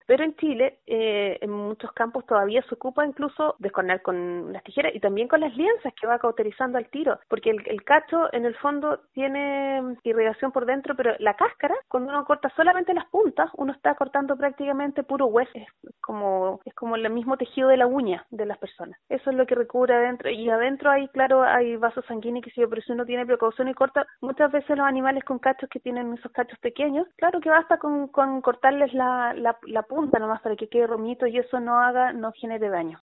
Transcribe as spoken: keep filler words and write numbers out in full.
Pero en Chile, eh, en muchos campos todavía se ocupa incluso descornar con las tijeras y también con las lienzas que va cauterizando al tiro, porque el, el cacho en el fondo tiene irrigación por dentro, pero la cáscara, cuando uno corta solamente las puntas, uno está cortando prácticamente puro hueso, es como, es como el mismo tejido de la uña de las personas. Eso es lo que recubre adentro, y adentro hay, claro, hay vasos sanguíneos, que sí, pero si uno tiene precaución y corta, muchas veces los animales con cachos que tienen esos cachos pequeños, claro que basta con, con cortarles la, la, la punta nomás para que quede romito y eso no haga, no genere daño.